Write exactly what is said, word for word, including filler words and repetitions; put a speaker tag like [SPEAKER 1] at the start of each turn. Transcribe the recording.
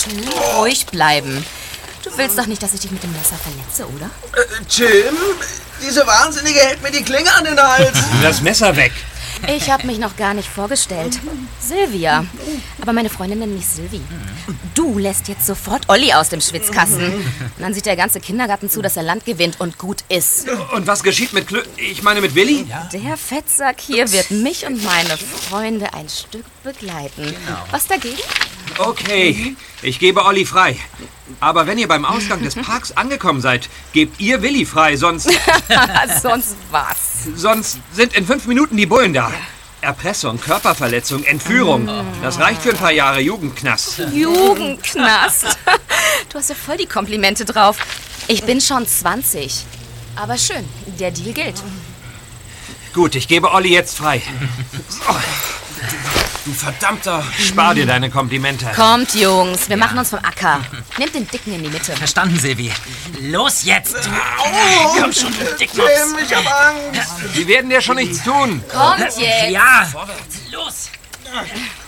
[SPEAKER 1] Hm, ruhig bleiben. Du willst doch nicht, dass ich dich mit dem Messer verletze, oder?
[SPEAKER 2] Äh, Jim, diese Wahnsinnige hält mir die Klinge an den Hals.
[SPEAKER 3] Das Messer weg.
[SPEAKER 1] Ich habe mich noch gar nicht vorgestellt. Silvia. Aber meine Freundin nennt mich Silvi. Du lässt jetzt sofort Olli aus dem Schwitzkasten. Und dann sieht der ganze Kindergarten zu, dass er Land gewinnt und gut ist.
[SPEAKER 3] Und was geschieht mit Klö... Ich meine mit Willi?
[SPEAKER 1] Ja. Der Fettsack hier wird mich und meine Freunde ein Stück begleiten. Genau. Was dagegen?
[SPEAKER 3] Okay, ich gebe Olli frei. Aber wenn ihr beim Ausgang des Parks angekommen seid, gebt ihr Willi frei, sonst...
[SPEAKER 1] sonst was?
[SPEAKER 3] Sonst sind in fünf Minuten die Bullen da. Erpressung, Körperverletzung, Entführung. Das reicht für ein paar Jahre Jugendknast.
[SPEAKER 1] Jugendknast? Du hast ja voll die Komplimente drauf. Ich bin schon zwanzig. Aber schön, der Deal gilt.
[SPEAKER 3] Gut, ich gebe Olli jetzt frei.
[SPEAKER 2] Oh, du verdammter...
[SPEAKER 3] Spar dir deine Komplimente.
[SPEAKER 1] Kommt, Jungs, wir machen uns vom Acker. Nehmt den Dicken in die Mitte.
[SPEAKER 4] Verstanden, Silvi. Los jetzt!
[SPEAKER 2] Oh,
[SPEAKER 4] Komm schon, du Dickmops.
[SPEAKER 2] Jim, ich hab Angst.
[SPEAKER 3] Die werden dir schon nichts tun.
[SPEAKER 1] Kommt jetzt!
[SPEAKER 4] Ja, los!